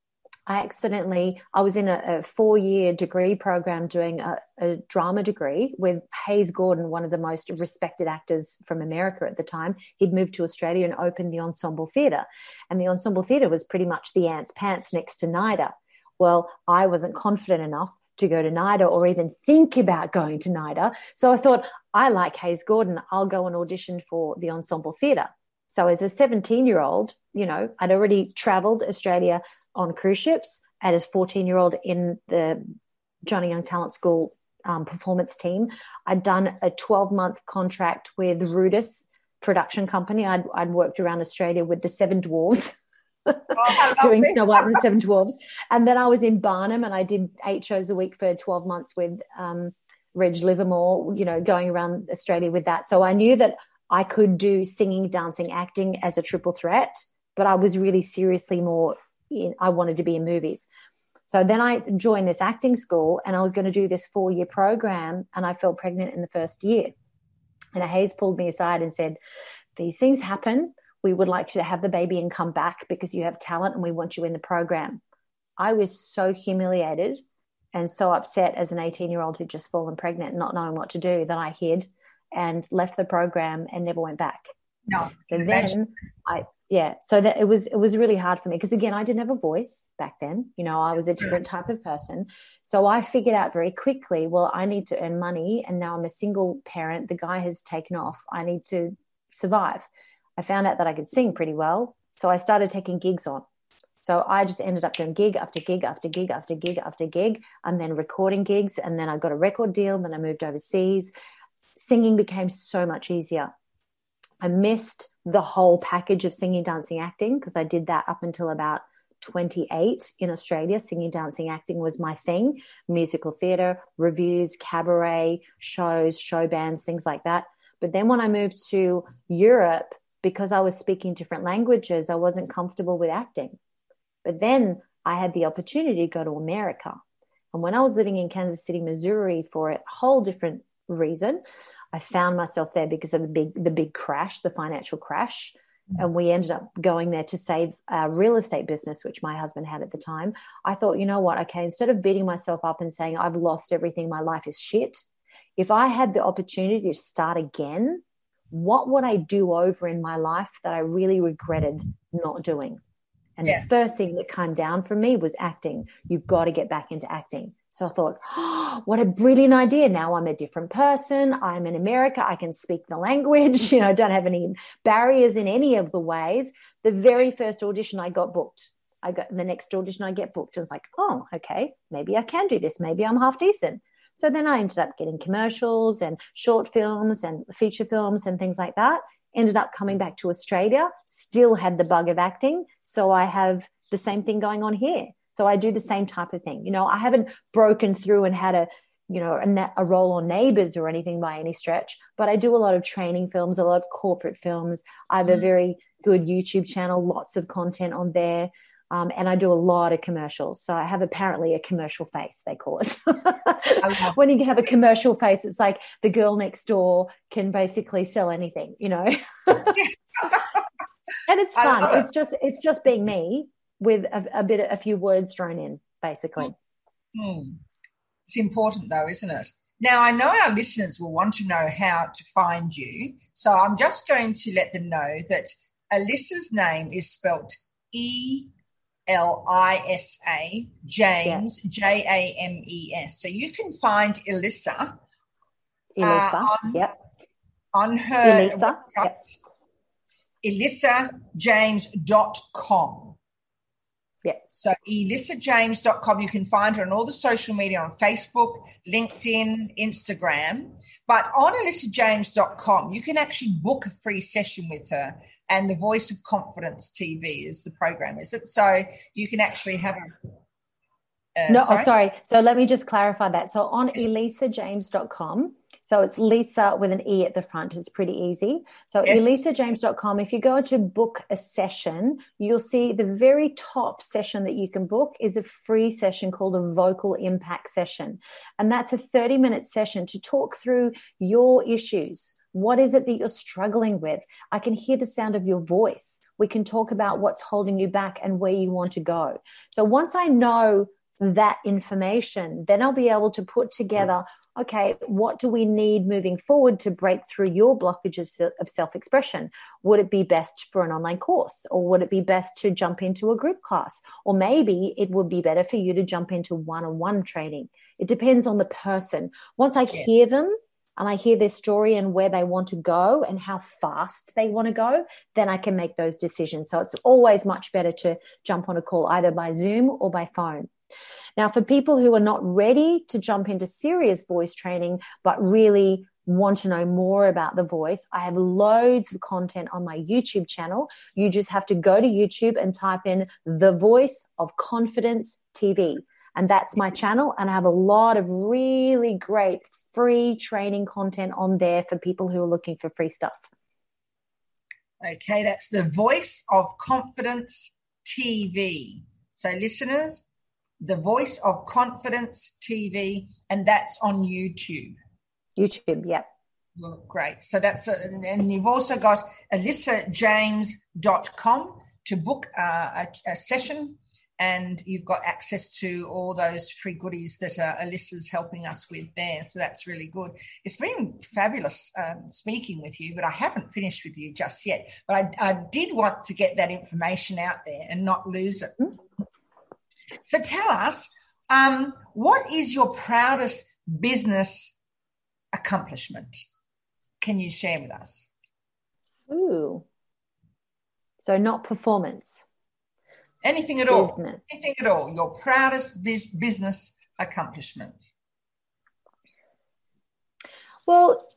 I accidentally, I was in a, a four-year degree program doing a, a drama degree with Hayes Gordon, one of the most respected actors from America at the time. He'd moved to Australia and opened the Ensemble Theatre. And the Ensemble Theatre was pretty much the ant's pants next to NIDA. Well, I wasn't confident enough to go to NIDA or even think about going to NIDA. So I thought, I like Hayes Gordon. I'll go and audition for the Ensemble Theatre. So as a seventeen-year-old, you know, I'd already travelled Australia on cruise ships, and as fourteen-year-old in the Johnny Young Talent School um, performance team. I'd done a twelve-month contract with Rudis production company. I'd, I'd worked around Australia with the Seven Dwarves. Oh, doing Snow White and the Seven Dwarfs. And then I was in Barnum and I did eight shows a week for twelve months with um, Reg Livermore, you know, going around Australia with that. So I knew that I could do singing, dancing, acting as a triple threat, but I was really seriously more in, I wanted to be in movies. So then I joined this acting school and I was going to do this four-year program and I fell pregnant in the first year. And Hayes pulled me aside and said, these things happen. We would like you to have the baby and come back because you have talent and we want you in the program. I was so humiliated and so upset as an eighteen-year-old who'd just fallen pregnant and not knowing what to do that I hid and left the program and never went back. No. And then I, yeah, so that it was, it was really hard for me because again, I didn't have a voice back then. You know, I was a different type of person. So I figured out very quickly, well, I need to earn money and now I'm a single parent. The guy has taken off. I need to survive. I found out that I could sing pretty well. So I started taking gigs on. So I just ended up doing gig after gig after gig after gig after gig and then recording gigs. And then I got a record deal. Then I moved overseas. singing became so much easier. I missed the whole package of singing, dancing, acting, because I did that up until about twenty-eight in Australia. Singing, dancing, acting was my thing. Musical theatre, revues, cabaret, shows, show bands, things like that. But then when I moved to Europe, because I was speaking different languages, I wasn't comfortable with acting. But then I had the opportunity to go to America. And when I was living in Kansas City, Missouri, for a whole different reason, I found myself there because of the big, the big crash, the financial crash. And we ended up going there to save our real estate business, which my husband had at the time. I thought, you know what? Okay, instead of beating myself up and saying I've lost everything, my life is shit, if I had the opportunity to start again, what would I do over in my life that I really regretted not doing? And yeah. the first thing that came down for me was acting. You've got to get back into acting. So I thought, oh, what a brilliant idea. Now I'm a different person. I'm in America. I can speak the language. You know, don't have any barriers in any of the ways. The very first audition I got booked. I got the next audition I get booked. I was like, oh, okay, maybe I can do this. Maybe I'm half decent. So then I ended up getting commercials and short films and feature films and things like that. Ended up coming back to Australia, still had the bug of acting. So I have the same thing going on here. So I do the same type of thing. You know, I haven't broken through and had a, you know, a, a role on Neighbours or anything by any stretch, but I do a lot of training films, a lot of corporate films. I have a very good YouTube channel, lots of content on there. Um, and I do a lot of commercials. So I have apparently a commercial face, they call it. When you have a commercial face, it's like the girl next door can basically sell anything, you know. And it's fun. It. It's just it's just being me with a, a bit, a few words thrown in, basically. Hmm. It's important, though, isn't it? Now, I know our listeners will want to know how to find you, so I'm just going to let them know that Alyssa's name is spelt E L I S A, James, yeah. J A M E S. So you can find Alyssa. Alyssa, uh, on, yep. on her Alyssa, website, yep. Alyssa James dot com. Yeah. So Alyssa James dot com, you can find her on all the social media, on Facebook, LinkedIn, Instagram. But on Alyssa James dot com, you can actually book a free session with her. And the Voice of Confidence T V is the program, is it? So you can actually have a... Uh, no, sorry? Oh, sorry. So let me just clarify that. So on Alyssa James dot com, so it's Lisa with an E at the front. It's pretty easy. So yes. Alyssa James dot com, if you go to book a session, you'll see the very top session that you can book is a free session called a vocal impact session. And that's a thirty-minute session to talk through your issues. What is it that you're struggling with? I can hear the sound of your voice. We can talk about what's holding you back and where you want to go. So once I know that information, then I'll be able to put together, okay, what do we need moving forward to break through your blockages of self-expression? Would it be best for an online course, or would it be best to jump into a group class? Or maybe it would be better for you to jump into one-on-one training. It depends on the person. Once I hear them and I hear their story and where they want to go and how fast they want to go, then I can make those decisions. So it's always much better to jump on a call either by Zoom or by phone. Now, for people who are not ready to jump into serious voice training, but really want to know more about the voice, I have loads of content on my YouTube channel. You just have to go to YouTube and type in The Voice of Confidence T V. And that's my channel. And I have a lot of really great free training content on there for people who are looking for free stuff. Okay, that's The Voice of Confidence T V. So listeners, The Voice of Confidence T V, and that's on YouTube. YouTube, yeah. Well, great. So that's, a, and you've also got Alyssa James dot com to book uh, a, a session, and you've got access to all those free goodies that uh, Alyssa's helping us with there. So that's really good. It's been fabulous um, speaking with you, but I haven't finished with you just yet. But I, I did want to get that information out there and not lose it. Mm-hmm. So tell us, um, what is your proudest business accomplishment? Can you share with us? Ooh. So not performance. Anything at all. Business. Anything at all. Your proudest biz- business accomplishment. Well,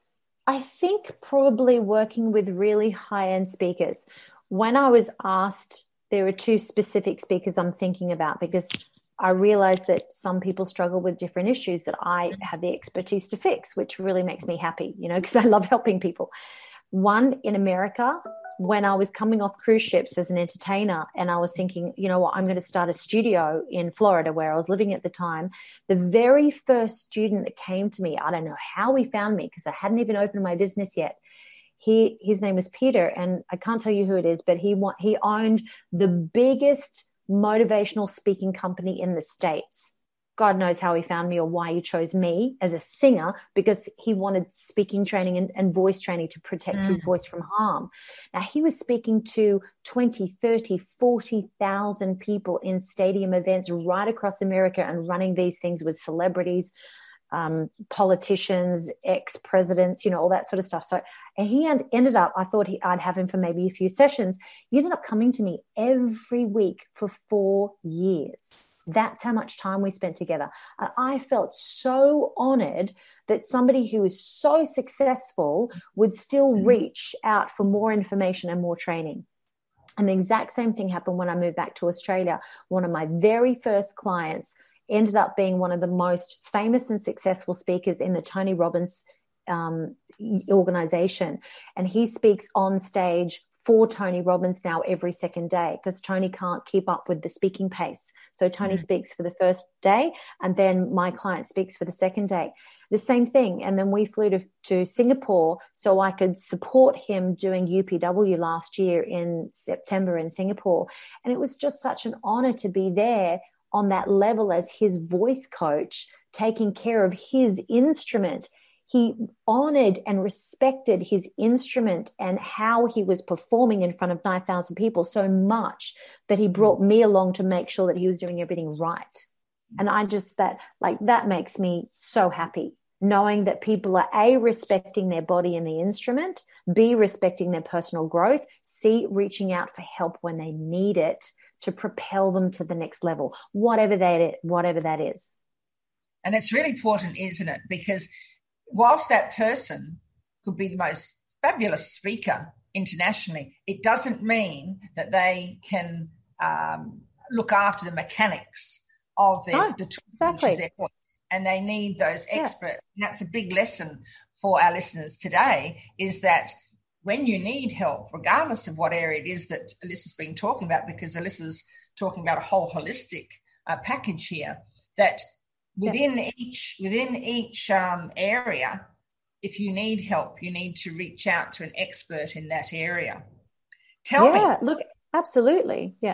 I think probably working with really high-end speakers. When I was asked, there are two specific speakers I'm thinking about because I realize that some people struggle with different issues that I have the expertise to fix, which really makes me happy, you know, because I love helping people. One, in America, when I was coming off cruise ships as an entertainer and I was thinking, you know what, I'm going to start a studio in Florida where I was living at the time. The very first student that came to me, I don't know how he found me because I hadn't even opened my business yet. He, his name was Peter, and I can't tell you who it is, but he he owned the biggest motivational speaking company in the States. God knows how he found me or why he chose me as a singer, because he wanted speaking training and, and voice training to protect mm. his voice from harm. Now, he was speaking to twenty, thirty, forty thousand people in stadium events right across America and running these things with celebrities, um, politicians, ex-presidents, you know, all that sort of stuff. So and he had, ended up, I thought he, I'd have him for maybe a few sessions. He ended up coming to me every week for four years. That's how much time we spent together. And I felt so honored that somebody who is so successful would still reach out for more information and more training. And the exact same thing happened when I moved back to Australia. One of my very first clients ended up being one of the most famous and successful speakers in the Tony Robbins um, organization. And he speaks on stage for Tony Robbins now every second day because Tony can't keep up with the speaking pace. So Tony mm. speaks for the first day and then my client speaks for the second day. The same thing. And then we flew to, to Singapore so I could support him doing U P W last year in September in Singapore. And it was just such an honor to be there on that level as his voice coach, taking care of his instrument. He honored and respected his instrument and how he was performing in front of nine thousand people so much that he brought me along to make sure that he was doing everything right. And I just, that, like, that makes me so happy, knowing that people are A, respecting their body and the instrument, B, respecting their personal growth, C, reaching out for help when they need it to propel them to the next level, whatever that, whatever that is. And it's really important, isn't it? Because whilst that person could be the most fabulous speaker internationally, it doesn't mean that they can um, look after the mechanics of their, oh, the tools, exactly. which is their voice. And they need those experts. Yeah. And that's a big lesson for our listeners today, is that when you need help, regardless of what area it is that Alyssa's been talking about, because Alyssa's talking about a whole holistic uh, package here, that Within yeah. each within each um, area, if you need help, you need to reach out to an expert in that area. Tell yeah, me. Yeah, look, absolutely, yeah.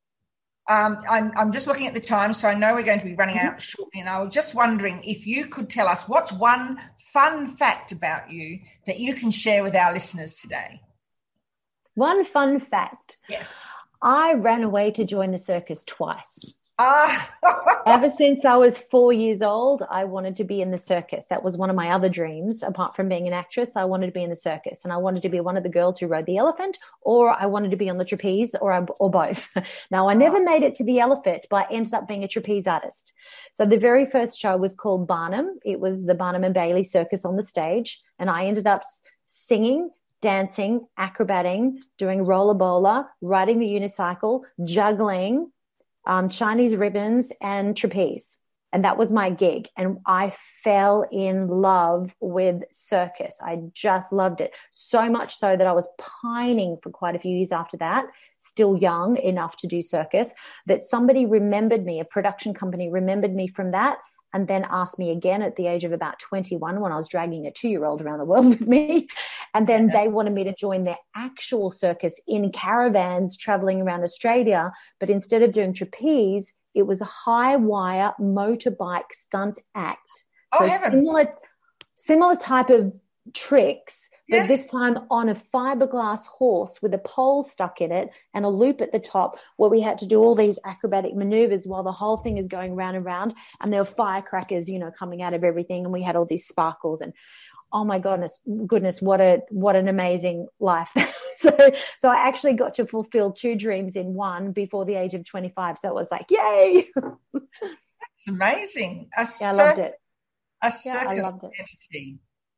Um, I'm, I'm just looking at the time, so I know we're going to be running mm-hmm. out shortly, and I was just wondering if you could tell us what's one fun fact about you that you can share with our listeners today. One fun fact. Yes. I ran away to join the circus twice. Ah. Ever since I was four years old, I wanted to be in the circus. That was one of my other dreams. Apart from being an actress, I wanted to be in the circus, and I wanted to be one of the girls who rode the elephant, or I wanted to be on the trapeze, or I, or both. Now, I never made it to the elephant, but I ended up being a trapeze artist. So the very first show was called Barnum. It was the Barnum and Bailey Circus on the stage, and I ended up singing, dancing, acrobating, doing roller bowler, riding the unicycle, juggling, Um, Chinese ribbons and trapeze. And that was my gig. And I fell in love with circus. I just loved it. So much so that I was pining for quite a few years after that, still young enough to do circus, that somebody remembered me, a production company remembered me from that, and then asked me again at the age of about twenty-one, when I was dragging a two-year-old around the world with me. And then they wanted me to join their actual circus in caravans traveling around Australia. But instead of doing trapeze, it was a high wire motorbike stunt act. Oh, so similar, similar type of tricks, but yeah. this time on a fiberglass horse with a pole stuck in it and a loop at the top, where we had to do all these acrobatic maneuvers while the whole thing is going round and round. And there were firecrackers, you know, coming out of everything. And we had all these sparkles, and oh my goodness, goodness, what a, what an amazing life. so, so I actually got to fulfill two dreams in one before the age of twenty-five. So it was like, yay. That's amazing. A yeah, I loved it. A yeah, circus I loved it. entity.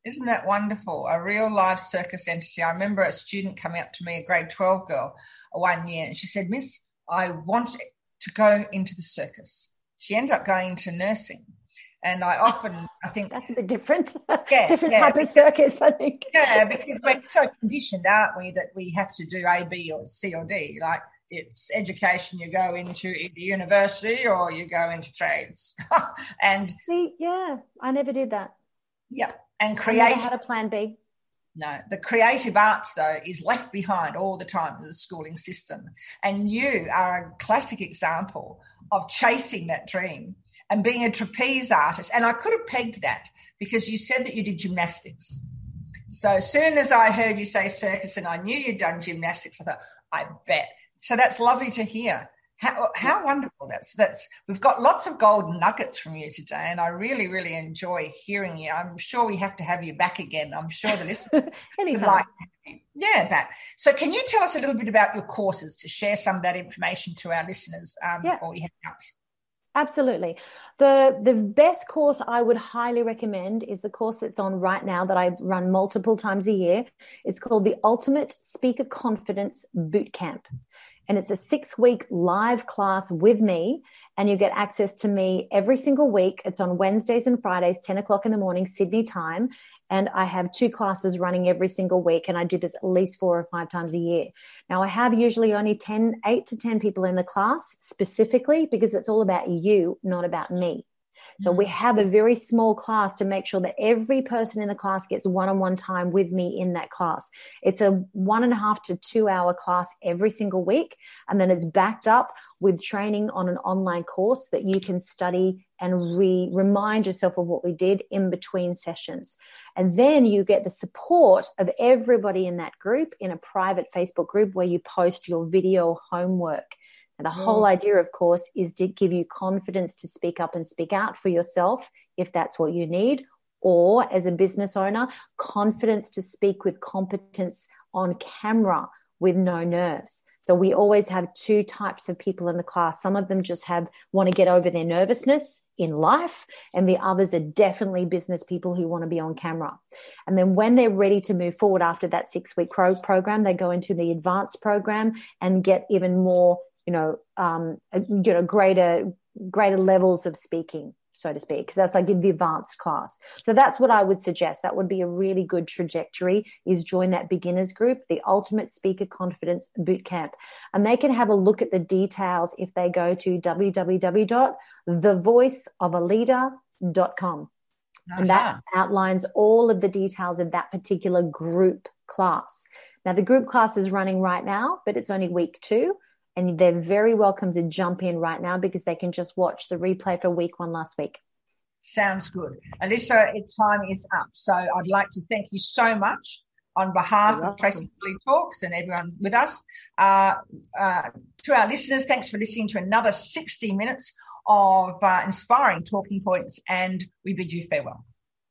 Isn't that wonderful? A real live circus entity. I remember a student coming up to me, a grade twelve girl, one year, and she said, Miss, I want to go into the circus. She ended up going into nursing. And I often, I think... That's a bit different. Yeah, different yeah, type because, of circus, I think. Yeah, because we're so conditioned, aren't we, that we have to do A, B, or C, or D. Like, it's education, you go into either university or you go into trades. and See, yeah, I never did that. Yeah, and create. I never create... had a plan B. No, the creative arts, though, is left behind all the time in the schooling system. And you are a classic example of chasing that dream and being a trapeze artist. And I could have pegged that because you said that you did gymnastics. So as soon as I heard you say circus and I knew you'd done gymnastics, I thought, I bet. So that's lovely to hear. How, how wonderful. That's, that's, we've got lots of golden nuggets from you today, and I really, really enjoy hearing you. I'm sure we have to have you back again. I'm sure the listeners would like you. Yeah, back. So can you tell us a little bit about your courses to share some of that information to our listeners um, yeah. before we head out? Absolutely. The the best course I would highly recommend is the course that's on right now that I run multiple times a year. It's called the Ultimate Speaker Confidence Bootcamp. And it's a six-week live class with me, and you get access to me every single week. It's on Wednesdays and Fridays, ten o'clock in the morning, Sydney time. And I have two classes running every single week, and I do this at least four or five times a year. Now, I have usually only ten, eight to ten people in the class specifically because it's all about you, not about me. So we have a very small class to make sure that every person in the class gets one-on-one time with me in that class. It's a one and a half to two hour class every single week. And then it's backed up with training on an online course that you can study and re- remind yourself of what we did in between sessions. And then you get the support of everybody in that group in a private Facebook group where you post your video homework. And the whole idea, of course, is to give you confidence to speak up and speak out for yourself if that's what you need, or as a business owner, confidence to speak with competence on camera with no nerves. So we always have two types of people in the class. Some of them just have want to get over their nervousness in life, and the others are definitely business people who want to be on camera. And then when they're ready to move forward after that six-week pro- program, they go into the advanced program and get even more you know, um, you know, greater, greater levels of speaking, so to speak, because that's like in the advanced class. So that's what I would suggest. That would be a really good trajectory, is join that beginners group, the Ultimate Speaker Confidence Bootcamp. And they can have a look at the details if they go to w w w dot the voice of a leader dot com. Uh-huh. And that outlines all of the details of that particular group class. Now, the group class is running right now, but it's only week two. And they're very welcome to jump in right now because they can just watch the replay for week one last week. Sounds good. Alyssa, time is up. So I'd like to thank you so much on behalf of Tracy Talley Talks and everyone with us. Uh, uh, to our listeners, thanks for listening to another sixty minutes of uh, inspiring talking points, and we bid you farewell.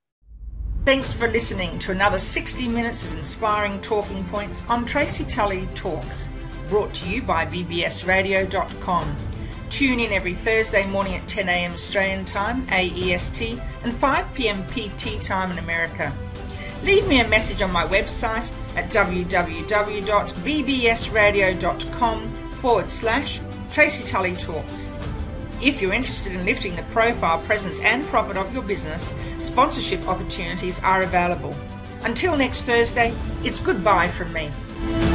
Thanks for listening to another sixty minutes of inspiring talking points on Tracy Talley Talks, brought to you by b b s radio dot com. Tune in every Thursday morning at ten a.m. Australian time, A E S T, and five p.m. P T time in America. Leave me a message on my website at w w w dot b b s radio dot com forward slash Tracy Talley Talks. If you're interested in lifting the profile, presence and profit of your business, sponsorship opportunities are available. Until next Thursday, it's goodbye from me.